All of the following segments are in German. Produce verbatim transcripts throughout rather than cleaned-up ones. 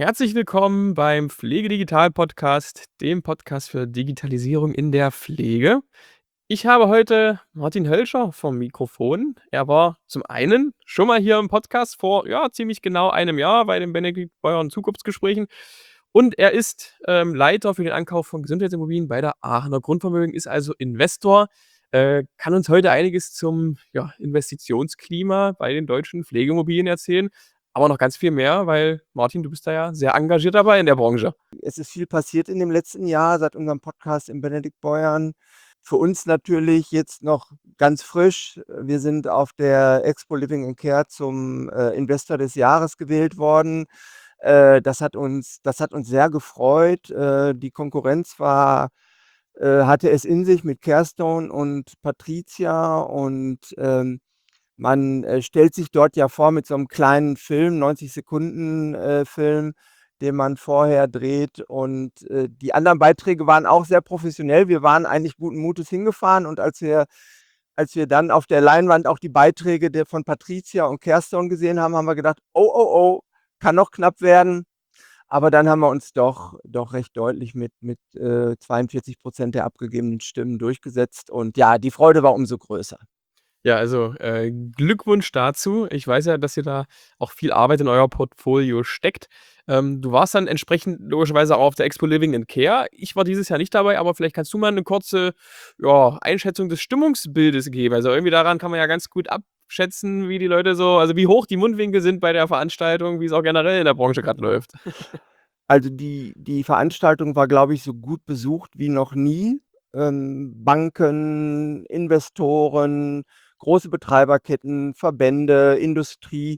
Herzlich willkommen beim Pflegedigital-Podcast, dem Podcast für Digitalisierung in der Pflege. Ich habe heute Martin Hölscher vom Mikrofon. Er war zum einen schon mal hier im Podcast vor, ja, ziemlich genau einem Jahr bei den Benedikt Beuern Zukunftsgesprächen und er ist, ähm, Leiter für den Ankauf von Gesundheitsimmobilien bei der Aachener Grundvermögen, ist also Investor, äh, kann uns heute einiges zum, ja, Investitionsklima bei den deutschen Pflegeimmobilien erzählen, aber noch ganz viel mehr, weil Martin, du bist da ja sehr engagiert dabei in der Branche. Es ist viel passiert in dem letzten Jahr seit unserem Podcast im Benedikt Beuern. Für uns natürlich jetzt noch ganz frisch. Wir sind auf der Expo Living and Care zum, äh, Investor des Jahres gewählt worden. Äh, das hat uns das hat uns sehr gefreut. Äh, die Konkurrenz war äh, hatte es in sich mit Carestone und Patrizia und, ähm, man, äh, stellt sich dort ja vor mit so 'nem kleinen Film, neunzig Sekunden, äh, Film, den man vorher dreht und, äh, die anderen Beiträge waren auch sehr professionell. Wir waren eigentlich guten Mutes hingefahren und als wir als wir dann auf der Leinwand auch die Beiträge der von Patrizia und Carestone gesehen haben, haben wir gedacht: „Oh, oh, oh, kann noch knapp werden.“ Aber dann haben wir uns doch doch recht deutlich mit mit, äh, zweiundvierzig Prozent der abgegebenen Stimmen durchgesetzt und ja, die Freude war umso größer. Ja, also, äh, Glückwunsch dazu. Ich weiß ja, dass ihr da auch viel Arbeit in euer Portfolio steckt. Ähm, du warst dann entsprechend logischerweise auch auf der Expo Living and Care. Ich war dieses Jahr nicht dabei, aber vielleicht kannst du mal 'ne kurze, ja, Einschätzung des Stimmungsbildes geben. Also, irgendwie daran kann man ja ganz gut abschätzen, wie die Leute so also, wie hoch die Mundwinkel sind bei der Veranstaltung, wie's auch generell in der Branche grad läuft. Also, die die Veranstaltung war, glaube ich, so gut besucht wie noch nie. Ähm, Banken, Investoren, große Betreiberketten, Verbände, Industrie,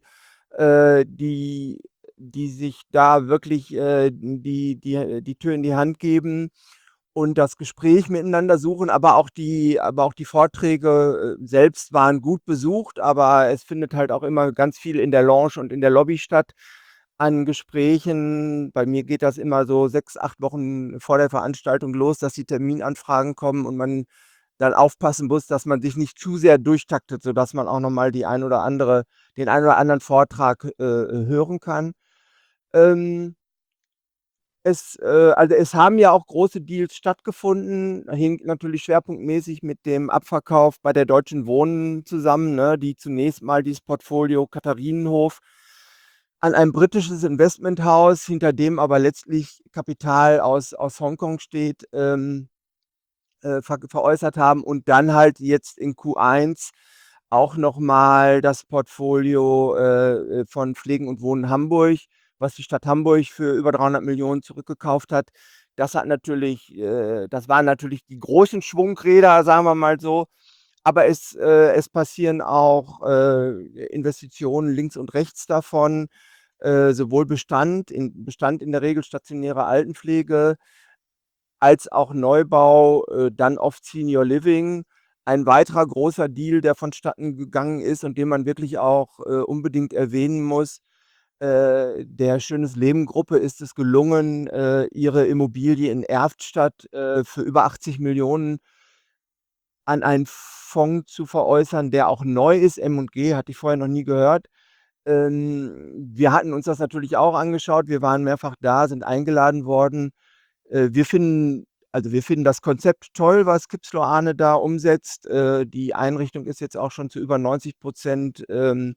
äh, die die sich da wirklich, äh, die die die Tür in die Hand geben und das Gespräch miteinander suchen, aber auch die aber auch die Vorträge, äh, selbst waren gut besucht, aber es findet halt auch immer ganz viel in der Lounge und in der Lobby statt an Gesprächen. Bei mir geht das immer so sechs, acht Wochen vor der Veranstaltung los, dass die Terminanfragen kommen und man dann aufpassen muss, dass man sich nicht zu sehr durchtaktet, sodass man auch noch mal die ein oder andere den einen oder anderen Vortrag, äh, äh, hören kann. Ähm es, äh also, es haben ja auch große Deals stattgefunden, hing natürlich schwerpunktmäßig mit dem Abverkauf bei der Deutschen Wohnen zusammen, ne, die zunächst mal dieses Portfolio Katharinenhof an ein britisches Investmenthaus, hinter dem aber letztlich Kapital aus aus Hongkong steht, ähm, äh, ver veräußert haben und dann halt jetzt in Q eins auch noch mal das Portfolio, äh, äh, von Pflegen und Wohnen Hamburg, was die Stadt Hamburg für über dreihundert Millionen zurückgekauft hat. Das hat natürlich äh, das waren natürlich die großen Schwungräder, sagen wir mal so. Aber es äh, es passieren auch, äh, Investitionen links und rechts davon, äh, sowohl Bestand in Bestand in der Regel stationäre Altenpflege als auch Neubau, äh, dann oft Senior Living. Ein weiterer großer Deal, der vonstatten gegangen ist und den man wirklich auch, äh, unbedingt erwähnen muss, äh, der Schönes Leben Gruppe ist es gelungen, äh, ihre Immobilie in Erftstadt, äh, für über achtzig Millionen an einen Fonds zu veräußern, der auch neu ist. M&G hatte ich vorher noch nie gehört. Ähm, wir hatten uns das natürlich auch angeschaut. Wir waren mehrfach da, sind eingeladen worden. Äh, wir finden also, wir finden das Konzept toll, was Kipsloane da umsetzt. Äh, die Einrichtung ist jetzt auch schon zu über neunzig Prozent, ähm,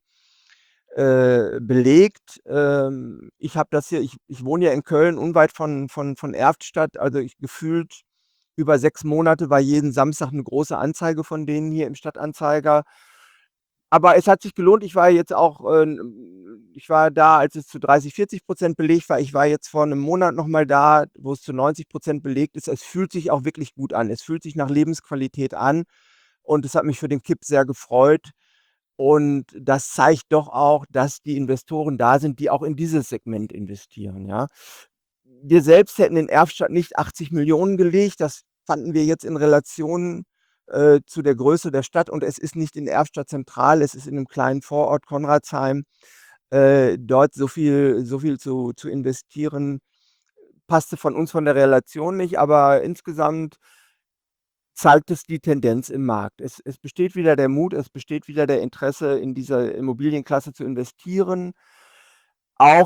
äh, belegt. Ähm, ich habe das hier ich ich wohne ja in Köln unweit von von von Erftstadt, also, ich gefühlt über sechs Monate war jeden Samstag 'ne große Anzeige von denen hier im Stadtanzeiger. Aber es hat sich gelohnt. Ich war jetzt auch, äh, n ich war da, als es zu dreißig, vierzig Prozent belegt war. Ich war jetzt vor 'nem Monat noch mal da, wo es zu neunzig Prozent belegt ist. Es fühlt sich auch wirklich gut an. Es fühlt sich nach Lebensqualität an und es hat mich für den Kipp sehr gefreut. Und das zeigt doch auch, dass die Investoren da sind, die auch in dieses Segment investieren, ja. Wir selbst hätten in Erftstadt nicht achtzig Millionen gelegt. Das fanden wir jetzt in Relation, äh, zu der Größe der Stadt und es ist nicht in Erftstadt zentral, es ist in 'nem kleinen Vorort, Konradsheim. Äh, dort so viel so viel zu zu investieren, passte von uns von der Relation nicht, aber insgesamt zeigt es die Tendenz im Markt. Es es besteht wieder der Mut, es besteht wieder der Interesse, in dieser Immobilienklasse zu investieren. Auch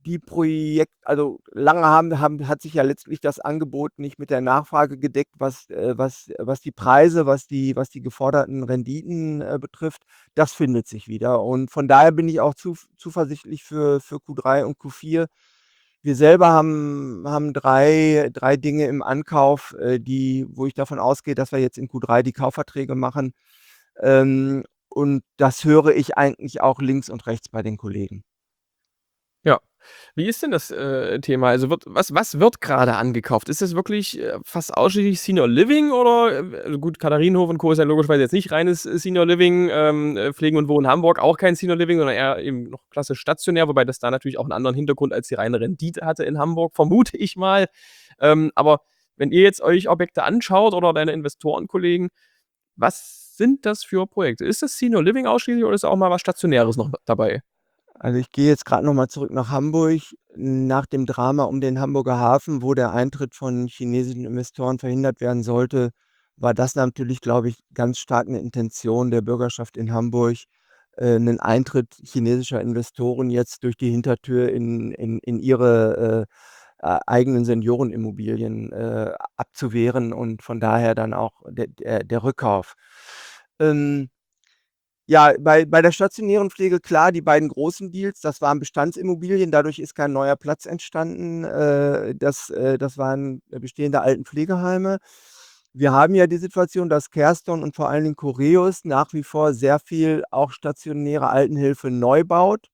die Projekt also, lange haben haben hat sich ja letztlich das Angebot nicht mit der Nachfrage gedeckt, was äh, was was die Preise, was die was die geforderten Renditen, äh, betrifft. Das findet sich wieder. Und von daher bin ich auch zuf zuversichtlich für für Q drei und Q vier. Wir selber haben haben drei drei Dinge im Ankauf, äh, die wo ich davon ausgehe, dass wir jetzt in Q drei die Kaufverträge machen. Ähm, und das höre ich eigentlich auch links und rechts bei den Kollegen. Ja. Wie ist denn das, äh, Thema? Also, wird was was wird grade angekauft? Ist das wirklich, äh, fast ausschließlich Senior Living oder, äh, also gut, Katharinenhof und Co. ist ja logischerweise jetzt nicht reines, äh, Senior Living, ähm, äh, Pflegen und Wohnen Hamburg auch kein Senior Living, sondern eher eben noch klassisch stationär, wobei das da natürlich auch 'n anderen Hintergrund als die reine Rendite hatte in Hamburg, vermute ich mal. Ähm, aber wenn ihr jetzt euch Objekte anschaut oder deine Investorenkollegen, was sind das für Projekte? Ist das Senior Living ausschließlich oder ist da auch mal was Stationäres noch dabei? Also, ich gehe jetzt grad noch mal zurück nach Hamburg. Nach dem Drama um den Hamburger Hafen, wo der Eintritt von chinesischen Investoren verhindert werden sollte, war das natürlich, glaube ich, ganz stark 'ne Intention der Bürgerschaft in Hamburg, äh, 'nen Eintritt chinesischer Investoren jetzt durch die Hintertür in in in ihre, äh, äh, eigenen Seniorenimmobilien, äh, abzuwehren und von daher dann auch der der der Rückkauf. Ähm ja, bei bei der stationären Pflege, klar, die beiden großen Deals, das waren Bestandsimmobilien, dadurch ist kein neuer Platz entstanden. Äh, das äh, das waren bestehende Altenpflegeheime. Wir haben ja die Situation, dass Kerstin und vor allen Dingen Cureus nach wie vor sehr viel auch stationäre Altenhilfe neu baut.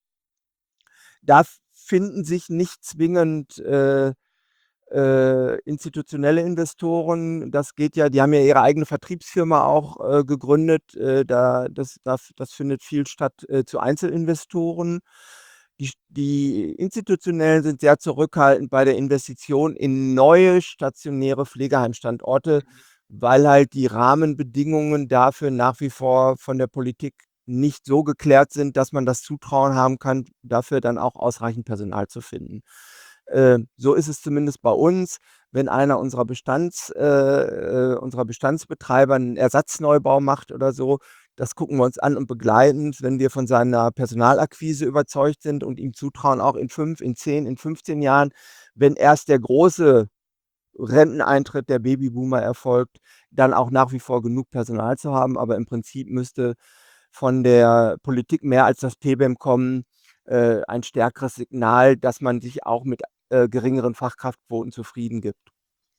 Da finden sich nicht zwingend, äh, äh, institutionelle Investoren. Das geht ja die haben ja ihre eigene Vertriebsfirma auch, äh, gegründet. Äh, da das das das findet viel statt, äh, zu Einzelinvestoren. Die st die Institutionellen sind sehr zurückhaltend bei der Investition in neue stationäre Pflegeheimstandorte, Mhm. weil halt die Rahmenbedingungen dafür nach wie vor von der Politik nicht so geklärt sind, dass man das Zutrauen haben kann, dafür dann auch ausreichend Personal zu finden. Äh, so ist es zumindest bei uns. Wenn einer unserer Bestands äh, äh, unserer Bestandsbetreiber 'n Ersatzneubau macht oder so, das gucken wir uns an und begleiten. Wenn wir von seiner Personalakquise überzeugt sind und ihm zutrauen, auch in fünf, in zehn, in fünfzehn Jahren, wenn erst der große Renteneintritt der Babyboomer erfolgt, dann auch nach wie vor genug Personal zu haben. Aber im Prinzip müsste von der Politik mehr als das P B E M kommen, äh, ein stärkeres Signal, dass man sich auch mit, äh, geringeren Fachkraftquoten zufrieden gibt.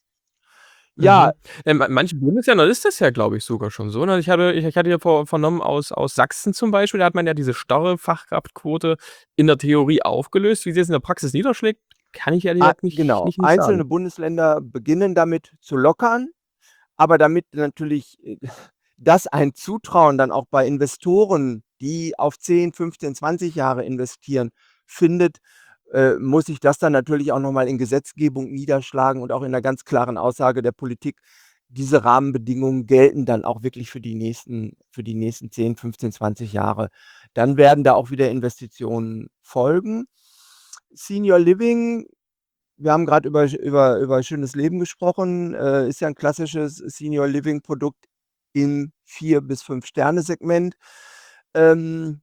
Ja. Mhm. In ma manchen Bundesländern ist das ja, glaube ich, sogar schon so, ne? Ich hatte ich ich hatte ja vor vernommen aus aus Sachsen zum Beispiel, da hat man ja diese starre Fachkraftquote in der Theorie aufgelöst. Wie sich das in der Praxis niederschlägt, kann ich ehrlich Ah, gesagt nicht genau. nicht nicht sagen. Einzelne Bundesländer beginnen damit zu lockern, aber damit natürlich, äh, das ein Zutrauen dann auch bei Investoren, die auf zehn, fünfzehn, zwanzig Jahre investieren, findet, äh, muss sich das dann natürlich auch noch mal in Gesetzgebung niederschlagen und auch in 'ner ganz klaren Aussage der Politik. Diese Rahmenbedingungen gelten dann auch wirklich für die nächsten für die nächsten zehn, fünfzehn, zwanzig Jahre. Dann werden da auch wieder Investitionen folgen. Senior Living, wir haben grad über sch über über Schönes Leben gesprochen, äh, ist ja 'n klassisches Senior Living Produkt im vier bis fünf Sterne-Segment. Ähm,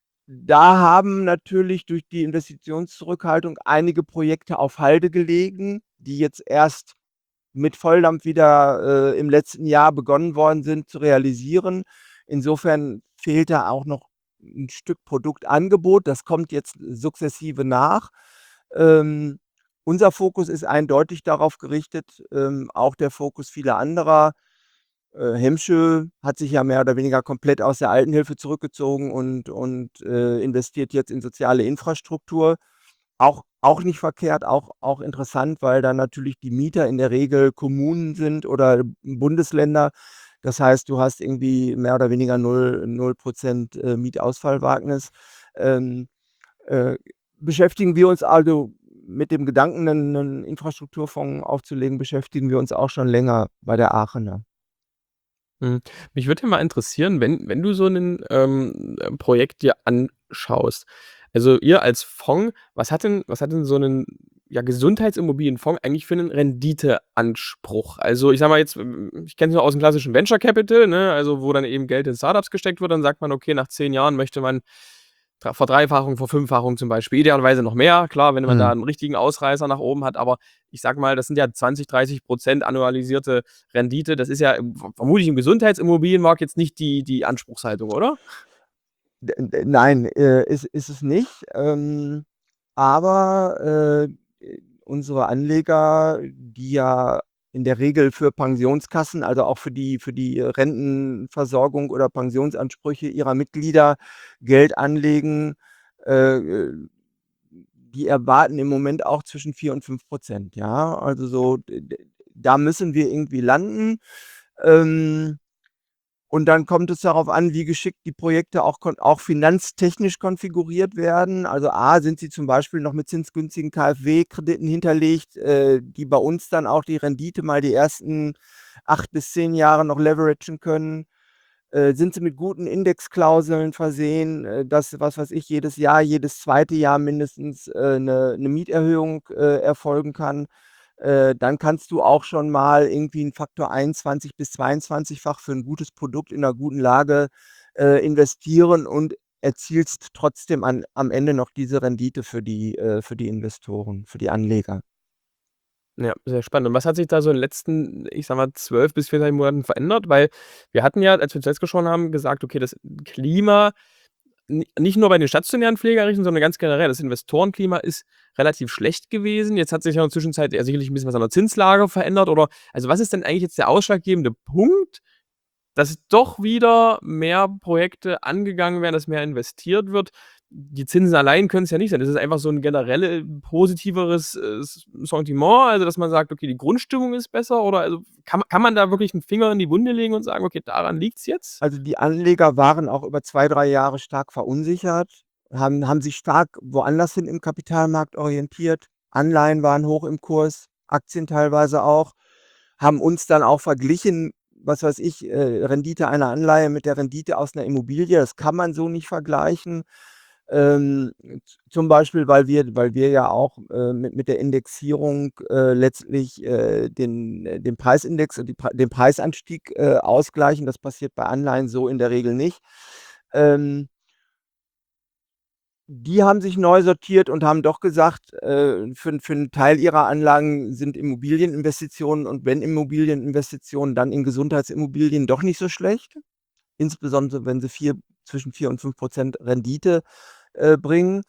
da haben natürlich durch die Investitionszurückhaltung einige Projekte auf Halde gelegen, die jetzt erst mit Volldampf wieder, äh, im letzten Jahr begonnen worden sind zu realisieren. Insofern fehlt da auch noch 'n Stück Produktangebot. Das kommt jetzt sukzessive nach. Ähm, unser Fokus ist eindeutig darauf gerichtet, ähm, auch der Fokus vieler anderer. Äh, Hemsche hat sich ja mehr oder weniger komplett aus der Altenhilfe zurückgezogen und und, äh, investiert jetzt in soziale Infrastruktur. Auch auch nicht verkehrt, auch auch interessant, weil da natürlich die Mieter in der Regel Kommunen sind oder Bundesländer. Das heißt, du hast irgendwie mehr oder weniger null null Prozent, äh, Mietausfallwagnis. Ähm, äh, beschäftigen wir uns also mit dem Gedanken, 'nen 'nen Infrastrukturfonds aufzulegen, beschäftigen wir uns auch schon länger bei der Aachener. Mhm. Mich würde ja mal interessieren, wenn wenn du so 'nen, ähm, äh, Projekt dir anschaust. Also, ihr als Fonds, was hat denn was hat denn so 'nen, ja, Gesundheitsimmobilienfonds eigentlich für 'nen Renditeanspruch? Also, ich sage mal jetzt, hm, ich kenne es nur aus'm klassischen Venture Capital, ne, also, wo dann eben Geld in Start-ups gesteckt wird, dann sagt man: „Okay, nach zehn Jahren möchte man Dra Verdreifachung, Verfünffachung zum Beispiel. Idealerweise noch mehr, klar, wenn man da Mhm. 'n richtigen Ausreißer nach oben hat, aber ich sage mal, das sind ja zwanzig, dreißig Prozent annualisierte Rendite. Das ist ja im v vermutlich im Gesundheitsimmobilienmarkt jetzt nicht die die Anspruchshaltung, oder? D d nein, äh, ist ist es nicht. Ähm, aber, äh, äh, unsere Anleger, die ja in der Regel für Pensionskassen, also auch für die für die Rentenversorgung oder Pensionsansprüche ihrer Mitglieder Geld anlegen, äh, äh, die erwarten im Moment auch zwischen vier und fünf Prozent, ja? Also so, d d da müssen wir irgendwie landen. Ähm, und dann kommt es darauf an, wie geschickt die Projekte auch kon auch finanztechnisch konfiguriert werden. Also A, sind sie zum Beispiel noch mit zinsgünstigen KfW-Krediten hinterlegt, äh, die bei uns dann auch die Rendite mal die ersten acht bis zehn Jahre noch leveragen können. Äh, sind sie mit guten Indexklauseln versehen, äh, dass, was weiß ich, jedes Jahr, jedes zweite Jahr mindestens, äh, 'ne 'ne Mieterhöhung, äh, erfolgen kann. Äh, dann kannst du auch schon mal irgendwie 'n Faktor einundzwanzig bis zweiundzwanzigfach für 'n gutes Produkt in 'ner guten Lage, äh, investieren und erzielst trotzdem an am Ende noch diese Rendite für die äh, für die Investoren, für die Anleger. Ja, sehr spannend. Und was hat sich da so in den letzten, ich sage mal, zwölf bis vierzehn Monaten verändert? Weil wir hatten ja, als wir zuletzt gesprochen haben, gesagt: „Okay, das Klima, ni nicht nur bei den stationären Pflegeeinrichtungen, sondern ganz generell, das Investorenklima ist relativ schlecht gewesen.“ Jetzt hat sich ja in der Zwischenzeit ja sicherlich 'n bisschen was an der Zinslage verändert oder also, was ist denn eigentlich jetzt der ausschlaggebende Punkt, dass doch wieder mehr Projekte angegangen werden, dass mehr investiert wird? Die Zinsen allein können's ja nicht sein. Das ist einfach so 'n generell positiveres, äh, S Sentiment, also, dass man sagt: „Okay, die Grundstimmung ist besser“, oder also, kann ma kann man da wirklich 'n Finger in die Wunde legen und sagen: „Okay, daran liegt's jetzt?“ Also, die Anleger waren auch über zwei, drei Jahre stark verunsichert, haben haben sich stark woanders hin im Kapitalmarkt orientiert. Anleihen waren hoch im Kurs, Aktien teilweise auch, haben uns dann auch verglichen, was weiß ich, äh, Rendite einer Anleihe mit der Rendite aus 'ner Immobilie. Das kann man so nicht vergleichen. Ähm, z zum Beispiel, weil wir weil wir ja auch, äh, mit mit der Indexierung, äh, letztlich, äh, den den Preisindex und die Prei den Preisanstieg, äh, ausgleichen. Das passiert bei Anleihen so in der Regel nicht. Ähm die haben sich neu sortiert und haben doch gesagt, äh, für 'n für 'n Teil ihrer Anlagen sind Immobilieninvestitionen und wenn Immobilieninvestitionen, dann in Gesundheitsimmobilien doch nicht so schlecht, insbesondere wenn sie vier zwischen vier und fünf Prozent Rendite, äh, bringen.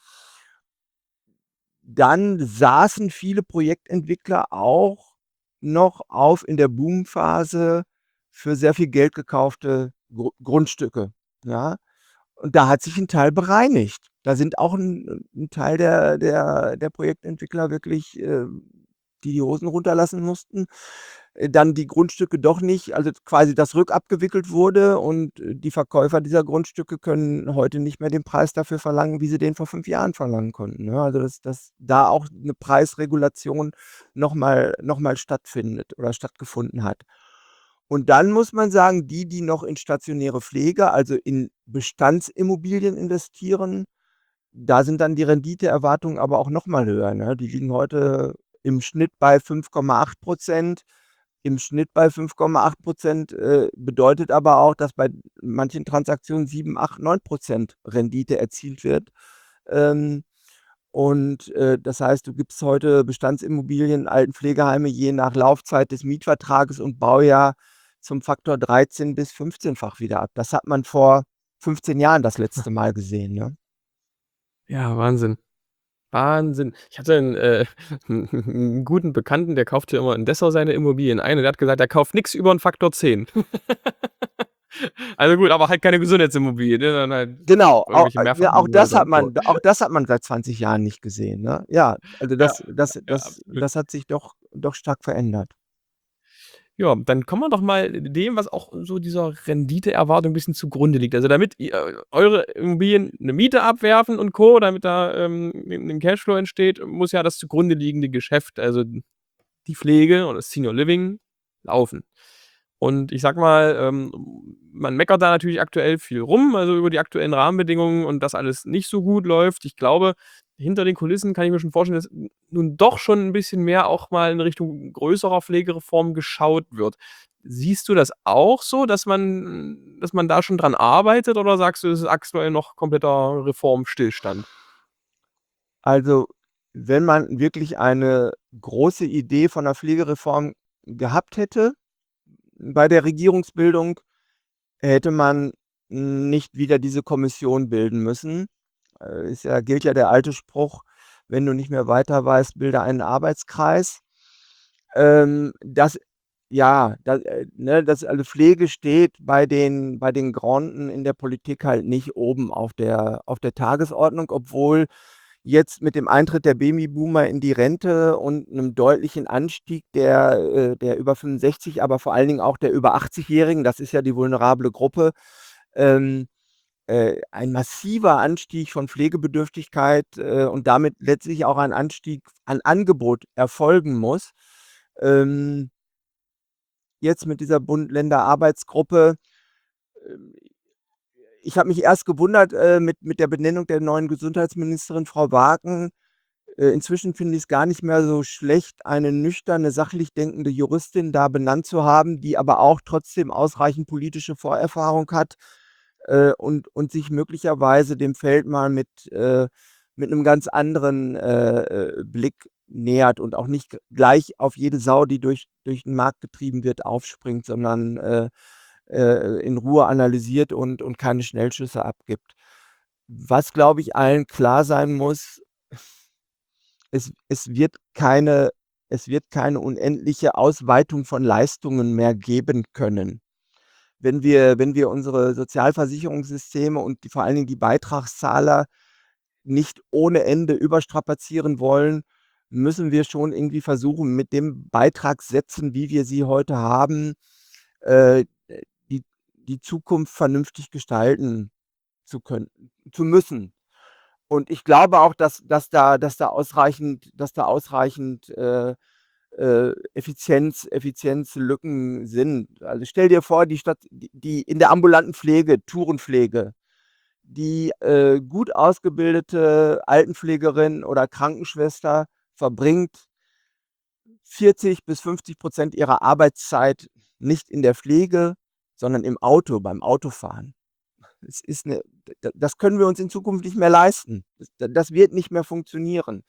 Dann saßen viele Projektentwickler auch noch auf in der Boomphase für sehr viel Geld gekaufte Gru Grundstücke, ja? Und da hat sich 'n Teil bereinigt. Da sind auch 'n 'n Teil der der der Projektentwickler wirklich, äh, die die Hosen runterlassen mussten. Äh, dann die Grundstücke doch nicht also, quasi das rückabgewickelt wurde und die Verkäufer dieser Grundstücke können heute nicht mehr den Preis dafür verlangen, wie sie den vor fünf Jahren verlangen konnten, ne? Also, dass dass da auch 'ne Preisregulation noch mal noch mal stattfindet oder stattgefunden hat. Und dann muss man sagen, die, die noch in stationäre Pflege, also, in Bestandsimmobilien investieren, da sind dann die Renditeerwartungen aber auch noch mal höher, ne? Die liegen heute im Schnitt bei fünf Komma acht Prozent. Im Schnitt bei fünf Komma acht Prozent, äh, bedeutet aber auch, dass bei manchen Transaktionen sieben, acht, neun Prozent Rendite erzielt wird. Ähm, und, äh, das heißt, du gibst heute Bestandsimmobilien, Altenpflegeheime je nach Laufzeit des Mietvertrages und Baujahr zum Faktor dreizehn bis fünfzehnfach wieder ab. Das hat man vor fünfzehn Jahren das letzte Mal gesehen, ne? Ja, Wahnsinn. Wahnsinn. Ich hatte 'n, äh 'n 'n guten Bekannten, der kauft hier immer in Dessau seine Immobilien ein und der hat gesagt, er kauft nix über 'n Faktor zehn. Also, gut, aber halt keine Gesundheitsimmobilien, ne, sondern halt Genau, au irgendwelche äh, ja, auch das Mehrfamilienhäuser hat und Co. man auch das hat man seit zwanzig Jahren nicht gesehen, ne? Ja, also, Ja, das das ja, das absolut. das hat sich doch doch stark verändert. Ja, dann kommen wir doch mal dem, was auch so dieser Renditeerwartung 'n bisschen zugrunde liegt. Also, damit ihr eure Immobilien 'ne Miete abwerfen und Co., damit da, ähm, 'n 'nen Cashflow entsteht, muss ja das zugrunde liegende Geschäft, also, die Pflege oder das Senior Living laufen. Und ich sage mal, ähm, man meckert da natürlich aktuell viel rum, also, über die aktuellen Rahmenbedingungen und dass alles nicht so gut läuft. Ich glaube, hinter den Kulissen kann ich mir schon vorstellen, dass n nun doch schon 'n bisschen mehr auch mal in Richtung größerer Pflegereform geschaut wird. siehst du das auch so, dass man dass man da schon dran arbeitet oder sagst du, das ist aktuell noch kompletter Reformstillstand? Also, wenn man wirklich eine große Idee von 'ner Pflegereform gehabt hätte bei der Regierungsbildung, hätte man nicht wieder diese Kommission bilden müssen. Äh, ist ja gilt ja der alte Spruch: „Wenn du nicht mehr weiter weißt, bilde einen Arbeitskreis.“ Ähm, das ja, da äh, ne, das also Pflege steht bei den bei den Granden in der Politik halt nicht oben auf der auf der Tagesordnung, obwohl jetzt mit dem Eintritt der Babyboomer in die Rente und 'nem deutlichen Anstieg der äh, der über fünfundsechzig, aber vor allen Dingen auch der über achtzig-Jährigen, das ist ja die vulnerable Gruppe, ähm, äh, ein massiver Anstieg von Pflegebedürftigkeit, äh, und damit letztlich auch ein Anstieg an Angebot erfolgen muss. Ähm jetzt mit dieser Bund-Länder-Arbeitsgruppe, ähm ich habe mich erst gewundert, äh, mit mit der Benennung der neuen Gesundheitsministerin Frau Waagen. Äh, inzwischen finde ich's gar nicht mehr so schlecht, eine nüchterne, sachlich denkende Juristin da benannt zu haben, die aber auch trotzdem ausreichend politische Vorerfahrung hat, äh, und und sich möglicherweise dem Feld mal mit äh, mit 'nem ganz anderen, äh, äh, Blick nähert und auch nicht g gleich auf jede Sau, die durch durch 'n Markt getrieben wird, aufspringt, sondern, äh, äh, in Ruhe analysiert und und keine Schnellschüsse abgibt. Was, glaube ich, allen klar sein muss es es wird keine es wird keine unendliche Ausweitung von Leistungen mehr geben können. Wenn wir wenn wir unsere Sozialversicherungssysteme und die vor allen Dingen die Beitragszahler nicht ohne Ende überstrapazieren wollen, müssen wir schon irgendwie versuchen, mit den Beitragssätzen, wie wir sie heute haben, äh, äh, die die Zukunft vernünftig gestalten zu können zu müssen. Und ich glaube auch, dass dass da dass da ausreichend dass da ausreichend, äh, äh, Effizienz Effizienzlücken sind. Also, stell dir vor, die Stadt die die in der ambulanten Pflege, Tourenpflege, die, äh, gut ausgebildete Altenpflegerin oder Krankenschwester verbringt vierzig bis fünfzig Prozent ihrer Arbeitszeit nicht in der Pflege, sondern im Auto, beim Autofahren. Es ist 'ne d d das können wir uns in Zukunft nicht mehr leisten. Das das wird nicht mehr funktionieren.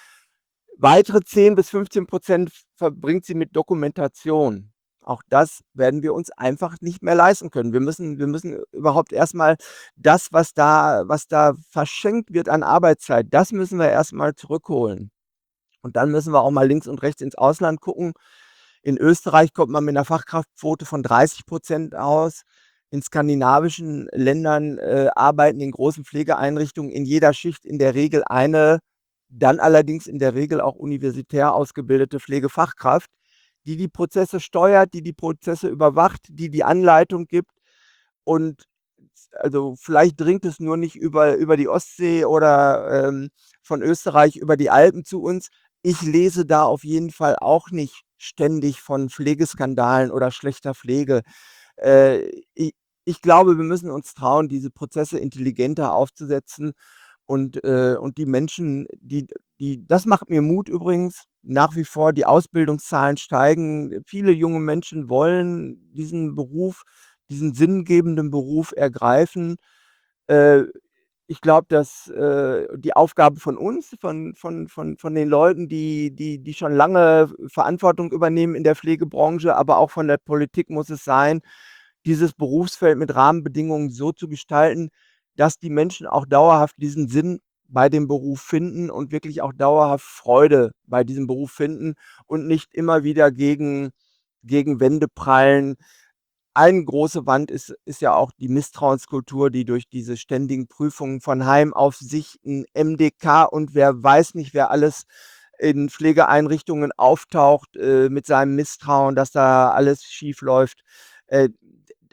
Weitere zehn bis fünfzehn Prozent verbringt sie mit Dokumentation. Auch das werden wir uns einfach nicht mehr leisten können. Wir müssen wir müssen überhaupt erst mal das, was da was da verschenkt wird an Arbeitszeit, das müssen wir erst mal zurückholen. Und dann müssen wir auch mal links und rechts ins Ausland gucken. In Österreich kommt man mit 'ner Fachkraftquote von dreißig Prozent aus. In skandinavischen Ländern, äh, arbeiten in großen Pflegeeinrichtungen in jeder Schicht in der Regel eine, dann allerdings in der Regel auch universitär ausgebildete Pflegefachkraft, die die Prozesse steuert, die die Prozesse überwacht, die die Anleitung gibt. Und also, vielleicht dringt es nur nicht über über die Ostsee oder, ähm, von Österreich über die Alpen zu uns. Ich lese da auf jeden Fall auch nicht ständig von Pflegeskandalen oder schlechter Pflege. Äh, i ich glaube, wir müssen uns trauen, diese Prozesse intelligenter aufzusetzen und, äh und die Menschen, die die das macht mir Mut übrigens nach wie vor, die Ausbildungszahlen steigen. Viele junge Menschen wollen diesen Beruf diesen sinngebenden Beruf ergreifen. Äh, ich glaube, dass, äh, die Aufgabe von uns, von von von von den Leuten, die die die schon lange Verantwortung übernehmen in der Pflegebranche, aber auch von der Politik muss es sein, dieses Berufsfeld mit Rahmenbedingungen so zu gestalten, dass die Menschen auch dauerhaft diesen Sinn bei dem Beruf finden und wirklich auch dauerhaft Freude bei diesem Beruf finden und nicht immer wieder gegen gegen Wände prallen. Eine große Wand ist ist ja auch die Misstrauenskultur, die durch diese ständigen Prüfungen von Heimaufsichten, M D K und wer weiß nicht, wer alles in Pflegeeinrichtungen auftaucht, äh, mit seinem Misstrauen, dass da alles schiefläuft. Äh, d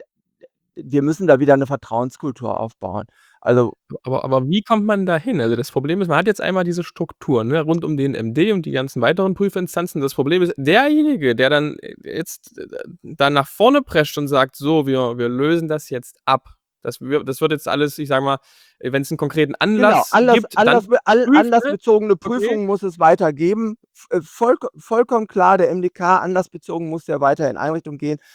d d wir müssen da wieder 'ne Vertrauenskultur aufbauen. Also Aber aber wie kommt man da hin? Also, das Problem ist, man hat jetzt einmal diese Struktur, ne, rund um den MD und die ganzen weiteren Prüfinstanzen. Das Problem ist, derjenige, der dann, äh, jetzt, äh, da nach vorne prescht und sagt: „So, wir wir lösen das jetzt ab.“ Das wir das wird jetzt alles, ich sage mal, äh, wenn's 'n konkreten Genau, Anlass Anlass gibt, dann Anlassbe An prüft, ne? anlassbezogene Okay. Prüfungen muss es weiter geben. F äh, vollko vollkommen klar, der MDK anlassbezogen muss der weiter in Einrichtung gehen.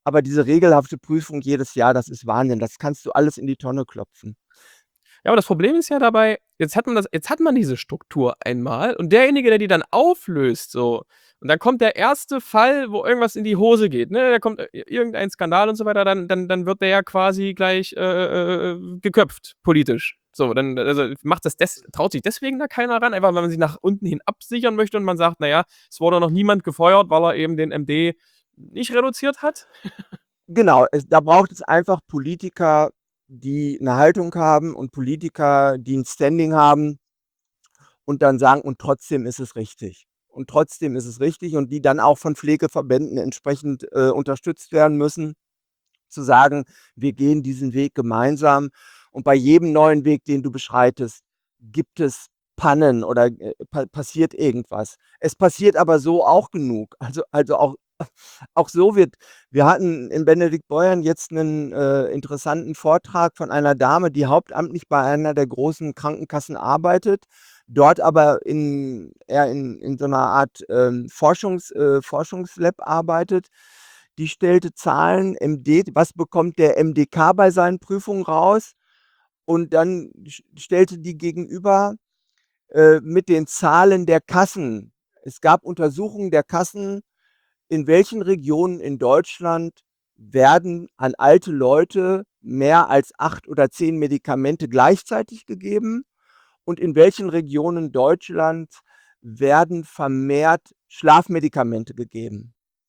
aber diese regelhafte Prüfung jedes Jahr, das ist Wahnsinn. Das kannst du alles in die Tonne klopfen. Ja, aber das Problem ist ja dabei, jetzt hat man das jetzt hat man diese Struktur einmal und derjenige, der die dann auflöst so und dann kommt der erste Fall, wo irgendwas in die Hose geht, ne? Da kommt i irgendein Skandal und so weiter, dann dann dann wird der ja quasi gleich, äh, äh, äh, geköpft politisch. So, dann also, macht das des traut sich deswegen da keiner ran, einfach weil man sich nach unten hin absichern möchte und man sagt: „Na ja, es wurde noch niemand gefeuert, weil er eben den M D nicht reduziert hat?“ Genau, es da braucht es einfach Politiker, die 'ne Haltung haben und Politiker, die 'n Standing haben und dann sagen: „Und trotzdem ist es richtig. Und trotzdem ist es richtig“, und die dann auch von Pflegeverbänden entsprechend, äh, unterstützt werden müssen, zu sagen: „Wir gehen diesen Weg gemeinsam.“ Und bei jedem neuen Weg, den du beschreitest, gibt es Pannen oder, äh, pa passiert irgendwas. Es passiert aber so auch genug. Also also auch auch so wird wir hatten in Benediktbeuern jetzt 'nen, äh, interessanten Vortrag von einer Dame, die hauptamtlich bei einer der großen Krankenkassen arbeitet, dort aber in eher in in so 'ner Art, ähm, Forschungs äh, Forschungslab arbeitet. Die stellte Zahlen, M D was bekommt der M D K bei seinen Prüfungen raus? Und dann st stellte die gegenüber, äh, mit den Zahlen der Kassen. Es gab Untersuchungen der Kassen, in welchen Regionen in Deutschland werden an alte Leute mehr als acht oder zehn Medikamente gleichzeitig gegeben und in welchen Regionen Deutschlands werden vermehrt Schlafmedikamente gegeben.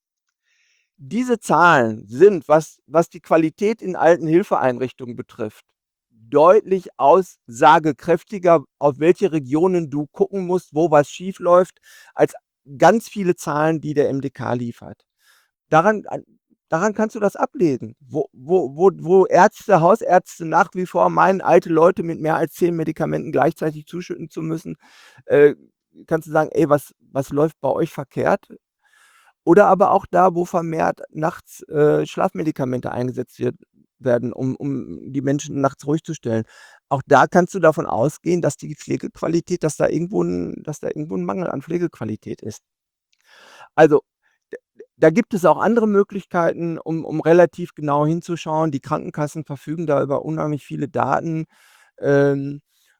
Diese Zahlen sind, was was die Qualität in Altenhilfeeinrichtungen betrifft, deutlich aussagekräftiger, auf welche Regionen du gucken musst, wo was schiefläuft, als ganz viele Zahlen, die der M D K liefert. Daran an daran kannst du das ablesen, wo wo wo wo Ärzte, Hausärzte nach wie vor meinen, alte Leute mit mehr als zehn Medikamenten gleichzeitig zuschütten zu müssen, äh, kannst du sagen: „Ey, was was läuft bei euch verkehrt?“ Oder aber auch da, wo vermehrt nachts, äh, Schlafmedikamente eingesetzt wird werden, um um die Menschen nachts ruhig zu stellen. Auch da kannst du davon ausgehen, dass die Pflegequalität dass da irgendwo 'n dass da irgendwo 'n Mangel an Pflegequalität ist. Also, d d da gibt es auch andere Möglichkeiten, um um relativ genau hinzuschauen. Die Krankenkassen verfügen da über unheimlich viele Daten, ähm,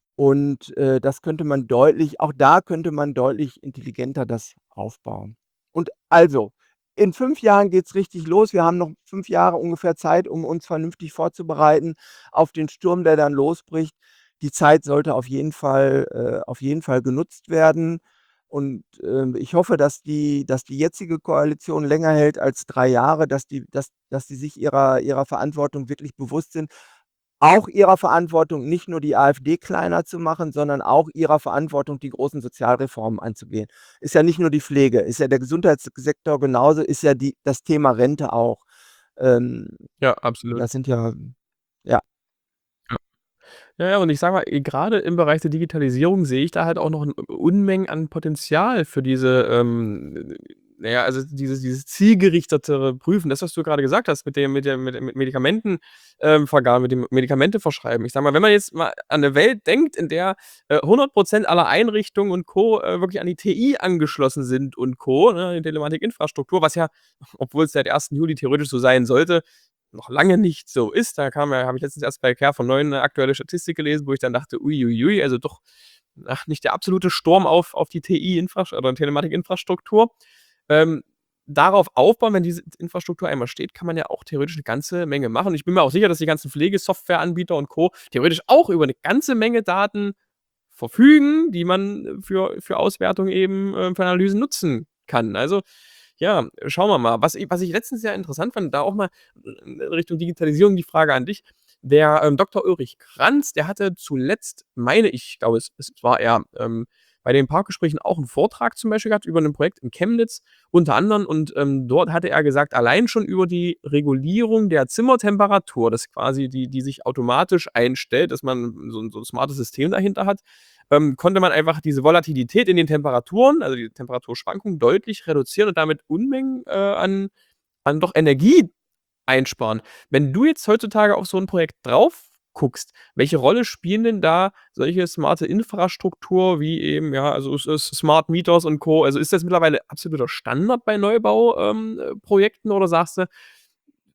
und, äh, das könnte man deutlich auch da könnte man deutlich intelligenter das aufbauen. Und also, in fünf Jahren geht's richtig los. Wir haben noch fünf Jahre ungefähr Zeit, um uns vernünftig vorzubereiten auf den Sturm, der dann losbricht. Die Zeit sollte auf jeden Fall äh, auf jeden Fall genutzt werden. Und, ähm, ich hoffe, dass die dass die jetzige Koalition länger hält als drei Jahre, dass die dass dass die sich ihrer ihrer Verantwortung wirklich bewusst sind. Auch ihrer Verantwortung, nicht nur die AfD kleiner zu machen, sondern auch ihrer Verantwortung, die großen Sozialreformen anzugehen. Ist ja nicht nur die Pflege, ist ja der Gesundheitssektor genauso, ist ja die das Thema Rente auch. Ähm, Ja, absolut. das sind ja ja. Ja. Ja, ja, und ich sage mal, äh, grade im Bereich der Digitalisierung sehe ich da halt auch noch 'n Unmengen an Potenzial für diese, ähm, na ja, also dieses dieses zielgerichtetere Prüfen. Das, was du grade gesagt hast mit dem mit der mit der Medikamenten ähm, Vergabe, mit dem Medikamente verschreiben. Ich sage mal, wenn man jetzt mal an 'ne Welt denkt, in der, äh, hundert Prozent aller Einrichtungen und Co. äh, wirklich an die TI angeschlossen sind und Co., ne, die Telematikinfrastruktur, was ja, obwohl's seit ersten Juli theoretisch so sein sollte, noch lange nicht so ist. Da kam ja habe ich letztens erst bei Care von neun 'ne aktuelle Statistik gelesen, wo ich dann dachte: „Ui, ui, ui“, also doch, ach, nicht der absolute Sturm auf auf die TI-Infrasch oder Telematikinfrastruktur. Ähm, darauf aufbauen, wenn diese Infrastruktur einmal steht, kann man ja auch theoretisch 'ne ganze Menge machen. Und ich bin mir auch sicher, dass die ganzen Pflegesoftwareanbieter und Co. theoretisch auch über 'ne ganze Menge Daten verfügen, die man für für Auswertung eben, äh, für Analysen nutzen kann. Also, ja, schauen wir mal. Was i was ich letztens sehr interessant fand, da auch mal in Richtung Digitalisierung die Frage an dich. Der, ähm, Doktor Ulrich Kranz, der hatte zuletzt, meine ich ich glaube, es es war er, ähm, bei den Parkgesprächen auch 'n Vortrag zum Beispiel gehabt über 'nen Projekt in Chemnitz unter anderem und, ähm, dort hatte er gesagt, allein schon über die Regulierung der Zimmertemperatur, dass quasi die die sich automatisch einstellt, dass man so 'n so 'n smartes System dahinter hat, ähm, konnte man einfach diese Volatilität in den Temperaturen, also die Temperaturschwankungen deutlich reduzieren und damit Unmengen, äh, an an doch Energie einsparen. Wenn du jetzt heutzutage auf so 'n Projekt drauf guckst, welche Rolle spielen denn da solche smarte Infrastruktur wie eben, ja, also S S Smart Meters und Co.? Also, ist das mittlerweile absoluter Standard bei Neubau ähm, äh, Projekten oder sagst du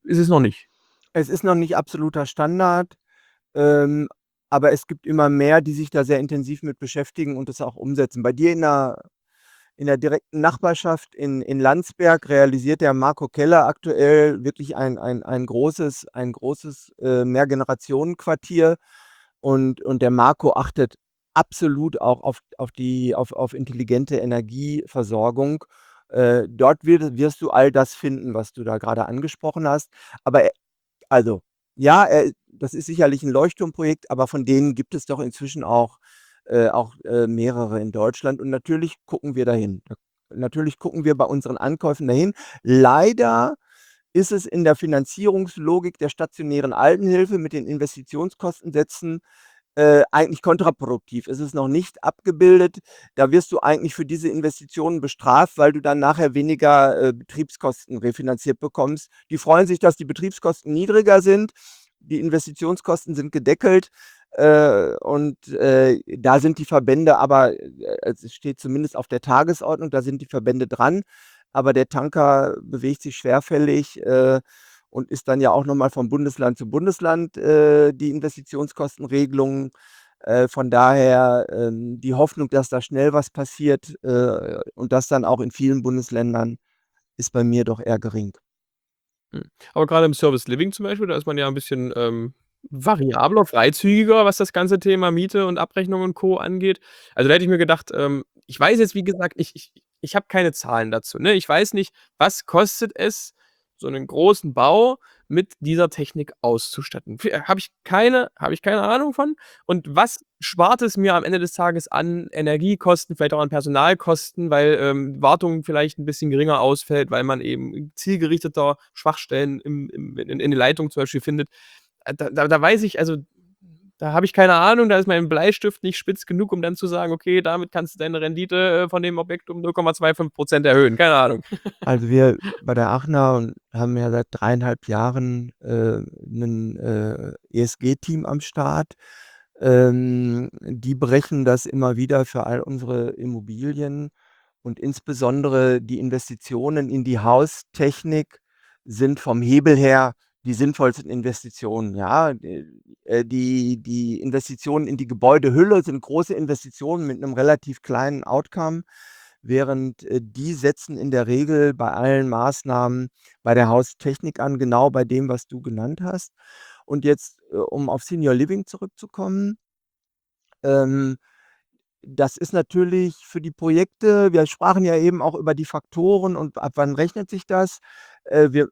ist es noch nicht? Es ist noch nicht absoluter Standard, ähm, aber es gibt immer mehr, die sich da sehr intensiv mit beschäftigen und das auch umsetzen. Bei dir in der in der direkten Nachbarschaft in in Landsberg realisiert der Marco Keller aktuell wirklich ein ein ein großes ein großes, äh, Mehrgenerationenquartier und und der Marco achtet absolut auch auf auf die auf auf intelligente Energieversorgung. Äh, dort wird wirst du all das finden, was du da grade angesprochen hast. Aber e also, ja, äh, das ist sicherlich 'n Leuchtturmprojekt, aber von denen gibt es doch inzwischen auch äh, auch, äh, mehrere in Deutschland und natürlich gucken wir dahin. Natürlich gucken wir bei unseren Ankäufen dahin. Leider ist es in der Finanzierungslogik der stationären Altenhilfe mit den Investitionskostensätzen, äh, eigentlich kontraproduktiv. Es ist noch nicht abgebildet. Da wirst du eigentlich für diese Investitionen bestraft, weil du dann nachher weniger, äh, Betriebskosten refinanziert bekommst. Die freuen sich, dass die Betriebskosten niedriger sind. Die Investitionskosten sind gedeckelt, äh, und, äh, da sind die Verbände aber äh, es steht zumindest auf der Tagesordnung, da sind die Verbände dran, aber der Tanker bewegt sich schwerfällig, äh, und ist dann ja auch noch mal von Bundesland zu Bundesland, äh, die Investitionskostenregelung. Äh, von daher, ähm, die Hoffnung, dass da schnell was passiert, äh, und das dann auch in vielen Bundesländern, ist bei mir doch eher gering. Hm. Aber grade im Service Living zum Beispiel, da ist man ja 'n bisschen, ähm, variabler, freizügiger, was das ganze Thema Miete und Abrechnung und Co. angeht. Also, da hätte ich mir gedacht, ähm ich weiß jetzt, wie gesagt, ich ich ich habe keine Zahlen dazu, ne? Ich weiß nicht, was kostet es, so 'nen großen Bau mit dieser Technik auszustatten? F habe ich keine habe ich keine Ahnung von. Und was spart es mir am Ende des Tages an Energiekosten, vielleicht auch an Personalkosten, weil, ähm, Wartung vielleicht 'n bisschen geringer ausfällt, weil man eben zielgerichteter Schwachstellen im im in in den Leitungen zum Beispiel findet. Äh, da da da weiß ich also, da habe ich keine Ahnung, da ist mein Bleistift nicht spitz genug, um dann zu sagen: „Okay, damit kannst du deine Rendite, äh, von dem Objekt um null Komma zweiundfünfzig Prozent erhöhen.“ Keine Ahnung. Also, wir bei der Aachener und haben ja seit dreieinhalb Jahren, äh, 'nen, äh, ESG-Team am Start. Ähm, die berechnen das immer wieder für all unsere Immobilien und insbesondere die Investitionen in die Haustechnik sind vom Hebel her die sinnvollsten Investitionen, ja. Äh, äh, die die Investitionen in die Gebäudehülle sind große Investitionen mit 'nem relativ kleinen Outcome, während, äh, die setzen in der Regel bei allen Maßnahmen bei der Haustechnik an, genau bei dem, was du genannt hast. Und jetzt, äh, um auf Senior Living zurückzukommen ähm, das ist natürlich für die Projekte wir sprachen ja eben auch über die Faktoren und ab wann rechnet sich das? Äh, wir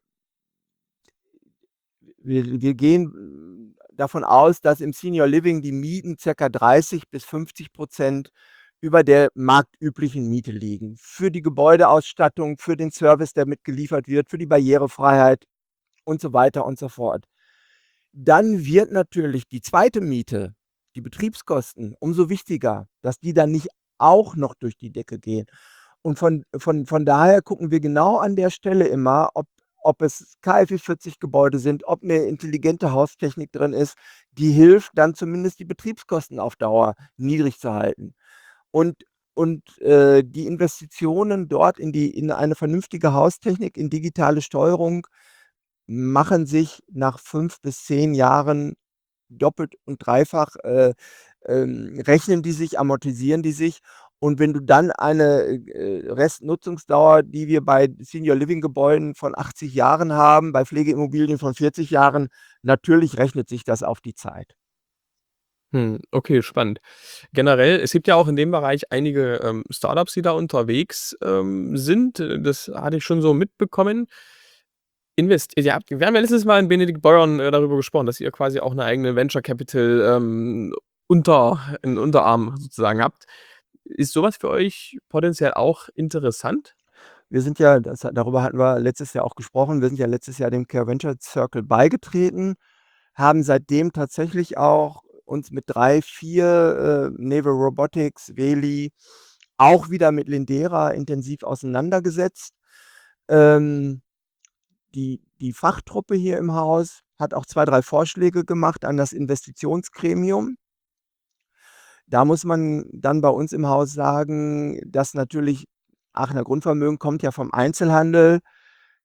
wir wir gehen davon aus, dass im Senior Living die Mieten circa dreißig bis fünfzig Prozent über der marktüblichen Miete liegen. Für die Gebäudeausstattung, für den Service, der mitgeliefert wird, für die Barrierefreiheit und so weiter und so fort. Dann wird natürlich die zweite Miete, die Betriebskosten, umso wichtiger, dass die dann nicht auch noch durch die Decke gehen. Und von von von daher gucken wir genau an der Stelle immer, ob ob es KfW vierzig Gebäude sind, ob 'ne intelligente Haustechnik drin ist, die hilft, dann zumindest die Betriebskosten auf Dauer niedrig zu halten. Und und, äh, die Investitionen dort in die in eine vernünftige Haustechnik, in digitale Steuerung machen sich nach fünf bis zehn Jahren doppelt und dreifach, äh, ähm, rechnen die sich, amortisieren die sich. Und wenn du dann eine, äh, Restnutzungsdauer, die wir bei Senior Living Gebäuden von achtzig Jahren haben, bei Pflegeimmobilien von vierzig Jahren, natürlich rechnet sich das auf die Zeit. Hm, okay, spannend. Generell, es gibt ja auch in dem Bereich einige, ähm, Start-ups, die da unterwegs, ähm, sind. Äh, das hatte ich schon so mitbekommen. Invest ihr habt wir haben ja letztes Mal in Benedikt Beuern, äh, darüber gesprochen, dass ihr quasi auch 'ne eigene Venture Capital, ähm, Unter 'n Unterarm sozusagen habt. Ist so was für euch potenziell auch interessant? Wir sind ja das darüber hatten wir letztes Jahr auch gesprochen. Wir sind ja letztes Jahr dem CareVenture Circle beigetreten, haben seitdem tatsächlich auch uns mit drei, vier, äh, Naval Robotics, Weli, auch wieder mit Lindera intensiv auseinandergesetzt. Ähm, die die Fachtruppe hier im Haus hat auch zwei, drei Vorschläge gemacht an das Investitionsgremium. Da muss man dann bei uns im Haus sagen, dass natürlich Aachener Grundvermögen kommt ja vom Einzelhandel.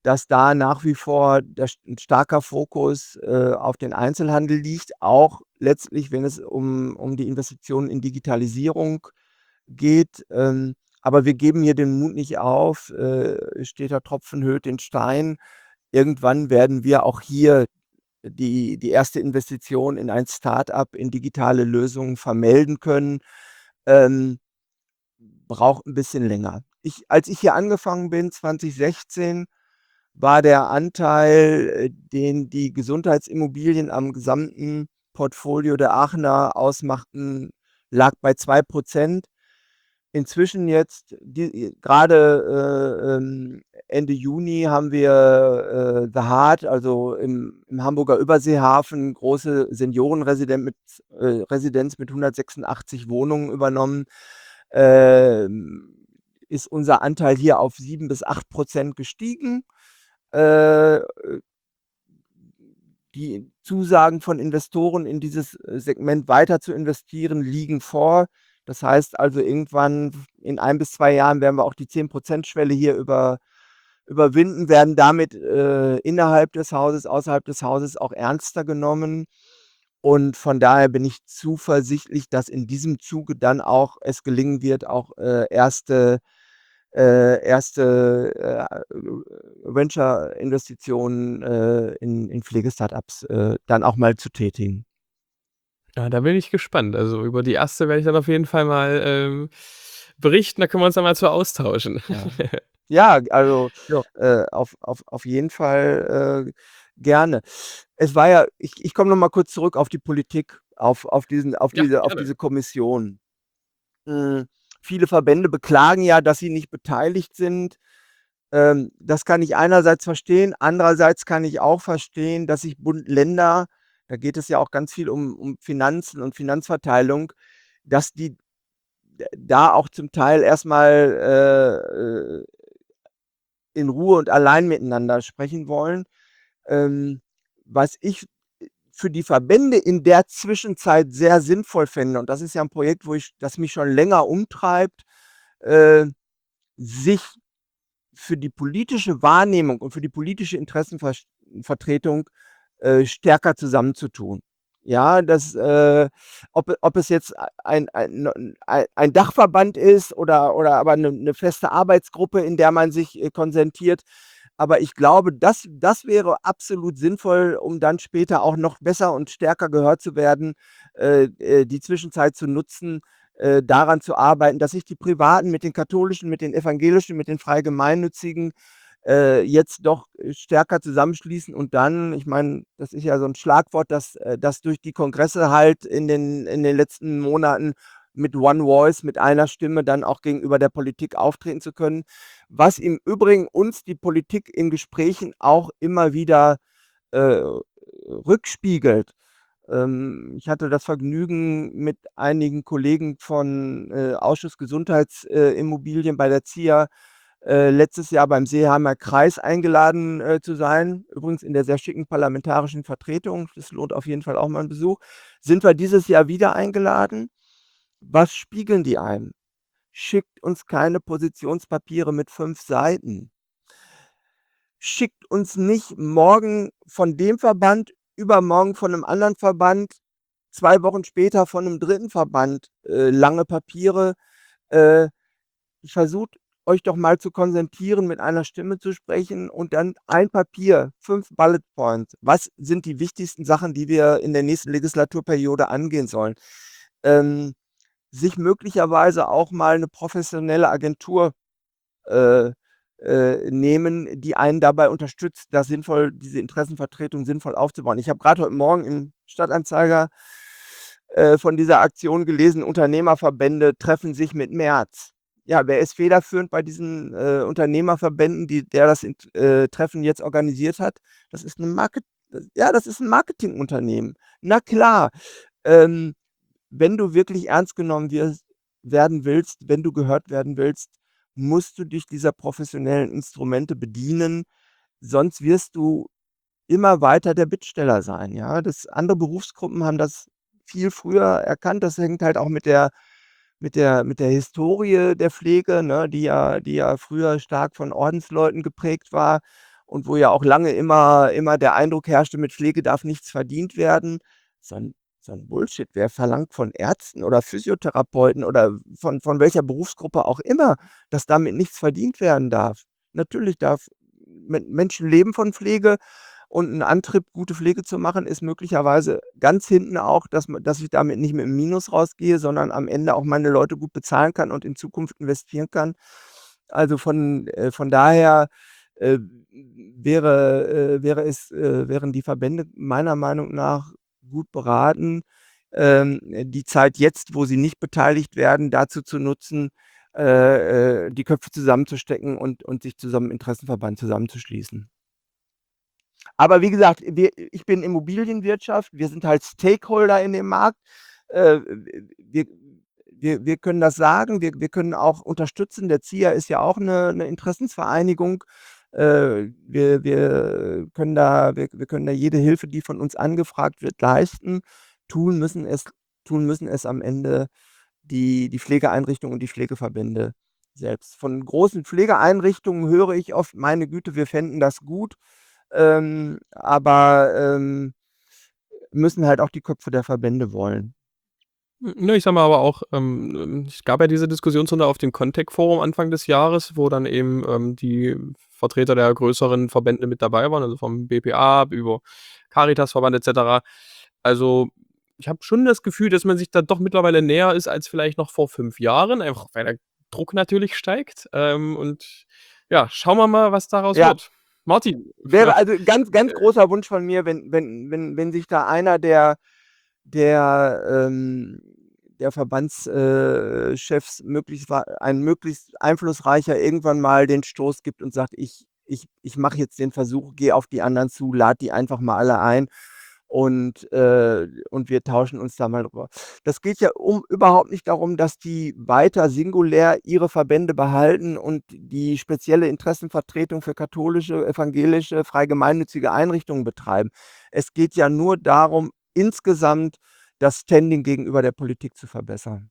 dass da nach wie vor der 'n starker Fokus, äh, auf den Einzelhandel liegt, auch letztlich, wenn es um um die Investitionen in Digitalisierung geht. Ähm, aber wir geben hier den Mut nicht auf. Äh, steter Tropfen höhlt den Stein. Irgendwann werden wir auch hier die die erste Investition in ein Start-up, in digitale Lösungen vermelden können. Ähm, braucht 'n bisschen länger. Ich als ich hier angefangen bin, zwanzig sechzehn, war der Anteil, äh, den die Gesundheitsimmobilien am gesamten Portfolio der Aachener ausmachten, lag bei zwei Prozent. Inzwischen jetzt, die grade, äh, ähm, Ende Juni haben wir, äh, The Heart, also im im Hamburger Überseehafen, große Seniorenresiden mit äh, Residenz mit hundertsechsundachtzig Wohnungen übernommen. Ähm, ist unser Anteil hier auf sieben bis acht Prozent gestiegen. Äh, die Zusagen von Investoren in dieses, äh, Segment weiter zu investieren, liegen vor. Das heißt also, irgendwann in ein bis zwei Jahren werden wir auch die zehn Prozent Schwelle hier über überwinden, werden damit, äh, innerhalb des Hauses, außerhalb des Hauses auch ernster genommen. Und von daher bin ich zuversichtlich, dass in diesem Zuge dann auch es gelingen wird, auch, äh, erste äh, erste, äh, Venture-Investitionen, äh, in in Pflege-Start-ups, äh, dann auch mal zu tätigen. Ja, da bin ich gespannt. Also, über die erste werde ich dann auf jeden Fall mal, ähm, berichten, da können wir uns dann mal zu austauschen. Ja. Ja, also, Ja. äh, auf auf auf jeden Fall, äh, gerne. Es war ja ich ich komme noch mal kurz zurück auf die Politik, auf auf diesen auf Ja, diese auf gerne. diese Kommission. Hm, viele Verbände beklagen ja, dass sie nicht beteiligt sind. Ähm, das kann ich einerseits verstehen. Andererseits kann ich auch verstehen, dass sich Bund Länder, da geht es ja auch ganz viel um um Finanzen und Finanzverteilung, dass die d da auch zum Teil erst mal, äh, äh in Ruhe und allein miteinander sprechen wollen. Ähm, was ich für die Verbände in der Zwischenzeit sehr sinnvoll fände, und das ist ja 'n Projekt, wo ich das mich schon länger umtreibt, äh, sich für die politische Wahrnehmung und für die politische Interessenversch Vertretung, äh, stärker zusammenzutun. Ja, das, äh ob ob es jetzt ein ein n ei ein Dachverband ist oder oder aber 'ne 'ne feste Arbeitsgruppe, in der man sich, äh, konsentriert. Aber ich glaube, das das wäre absolut sinnvoll, um dann später auch noch besser und stärker gehört zu werden, äh, äh, die Zwischenzeit zu nutzen, äh, daran zu arbeiten, dass sich die Privaten mit den katholischen, mit den evangelischen, mit den frei gemeinnützigen, äh, jetzt doch stärker zusammenschließen und dann ich meine, das ist ja so 'n Schlagwort, das äh, das durch die Kongresse halt in den in den letzten Monaten mit One Voice, mit einer Stimme dann auch gegenüber der Politik auftreten zu können. Was im Übrigen uns die Politik in Gesprächen auch immer wieder, äh, rückspiegelt. Ähm, ich hatte das Vergnügen, mit einigen Kollegen von, äh, Ausschuss Gesundheits äh, Immobilien bei der Z I A, äh, letztes Jahr beim Seehamer Kreis eingeladen, äh, zu sein, übrigens in der sehr schicken parlamentarischen Vertretung. Das lohnt auf jeden Fall auch mal 'n Besuch. Sind wir dieses Jahr wieder eingeladen. Was spiegeln die einem? Schickt uns keine Positionspapiere mit fünf Seiten. Schickt uns nicht morgen von dem Verband, übermorgen von 'nem anderen Verband, zwei Wochen später von 'nem dritten Verband, äh, lange Papiere. Äh, versucht euch doch mal zu konzentrieren, mit einer Stimme zu sprechen und dann ein Papier, fünf Bullet Points. Was sind die wichtigsten Sachen, die wir in der nächsten Legislaturperiode angehen sollen? Ähm, sich möglicherweise auch mal 'ne professionelle Agentur, äh, äh, nehmen, die einen dabei unterstützt, das sinnvoll diese Interessenvertretung sinnvoll aufzubauen. Ich habe grad heute Morgen im Stadtanzeiger, äh, von dieser Aktion gelesen, Unternehmerverbände treffen sich mit Merz. Ja, wer ist federführend bei diesen, äh, Unternehmerverbänden, die der das int äh, Treffen jetzt organisiert hat? Das ist 'ne Market ja, das ist 'n Marketingunternehmen. Na klar, ähm, wenn du wirklich ernst genommen wirst werden willst, wenn du gehört werden willst, musst du dich dieser professionellen Instrumente bedienen, sonst wirst du immer weiter der Bittsteller sein, ja? Das andere Berufsgruppen haben das viel früher erkannt. Das hängt halt auch mit der mit der mit der Historie der Pflege, ne, die ja die ja früher stark von Ordensleuten geprägt war. und wo ja auch lange immer immer der Eindruck herrschte, mit Pflege darf nichts verdient werden. So 'n so 'n Bullshit. Wer verlangt von Ärzten oder Physiotherapeuten oder von von welcher Berufsgruppe auch immer, dass damit nichts verdient werden darf? Natürlich darf Men Menschen leben von Pflege und 'n Antrieb, gute Pflege zu machen, ist möglicherweise ganz hinten auch, dass ma dass ich damit nicht mit'm Minus rausgehe, sondern am Ende auch meine Leute gut bezahlen kann und in Zukunft investieren kann. Also, von äh, von daher, äh, wäre äh, wäre es äh, wären die Verbände meiner Meinung nach gut beraten, ähm, die Zeit jetzt, wo sie nicht beteiligt werden, dazu zu nutzen, äh, äh, die Köpfe zusammenzustecken und und sich zusammen Interessenverband zusammenzuschließen. Aber wie gesagt, wir ich bin Immobilienwirtschaft, wir sind halt Stakeholder in dem Markt. Äh, wir wir wir können das sagen, wir wir können auch unterstützen. Der Z I A ist ja auch 'ne 'ne Interessensvereinigung. Äh, wir wir können da wir wir können da jede Hilfe, die von uns angefragt wird, leisten. Tun müssen es tun müssen es am Ende die die Pflegeeinrichtungen und die Pflegeverbände selbst. Von großen Pflegeeinrichtungen höre ich oft: „Meine Güte, wir fänden das gut“, ähm, aber, ähm, müssen halt auch die Köpfe der Verbände wollen. Hm, ne, ich sage mal aber auch, ähm, ähm, es gab ja diese Diskussionsrunde auf dem Contact Forum Anfang des Jahres, wo dann eben, ähm, die Vertreter der größeren Verbände mit dabei waren, also vom B P A über Caritasverband et cetera. Also, ich habe schon das Gefühl, dass man sich da doch mittlerweile näher ist als vielleicht noch vor fünf Jahren, einfach weil der Druck natürlich steigt. Ähm, und ja, schauen wir mal, was daraus Ja. wird. Martin, Wäre ja, also ganz, ganz äh großer Wunsch von mir, wenn wenn wenn wenn sich da einer der der, ähm der Verbands äh, Chefs möglichst wa ein möglichst einflussreicher irgendwann mal den Stoß gibt und sagt: „Ich ich ich mache jetzt den Versuch, gehe auf die anderen zu, lade die einfach mal alle ein und äh, und wir tauschen uns da mal drüber.“ Das geht ja um überhaupt nicht darum, dass die weiter singulär ihre Verbände behalten und die spezielle Interessenvertretung für katholische, evangelische, frei gemeinnützige Einrichtungen betreiben. Es geht ja nur darum, insgesamt das Standing gegenüber der Politik zu verbessern.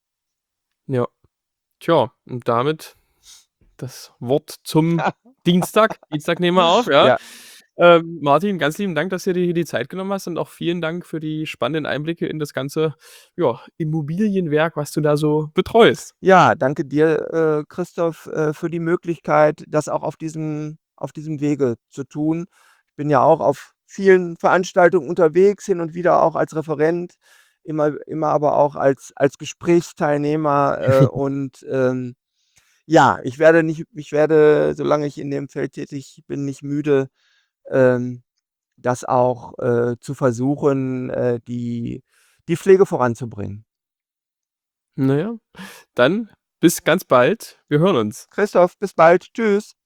Ja. Tja, und damit das Wort zum Dienstag. Dienstag nehmen wir auf, ja. Ja. Ähm, Martin, ganz lieben Dank, dass du dir hier die Zeit genommen hast und auch vielen Dank für die spannenden Einblicke in das ganze, ja, Immobilienwerk, was du da so betreust. Ja, danke dir, äh, Christoph, äh, für die Möglichkeit, das auch auf diesem auf diesem Wege zu tun. Ich bin ja auch auf vielen Veranstaltungen unterwegs, hin und wieder auch als Referent, immer immer aber auch als als Gesprächsteilnehmer, äh, und, ähm, ja, ich werde nicht ich werde, solange ich in dem Feld tätig bin, nicht müde, ähm, das auch, äh, zu versuchen, äh, die die Pflege voranzubringen. Na ja, dann bis ganz bald. Wir hören uns. Christoph, bis bald. Tschüss.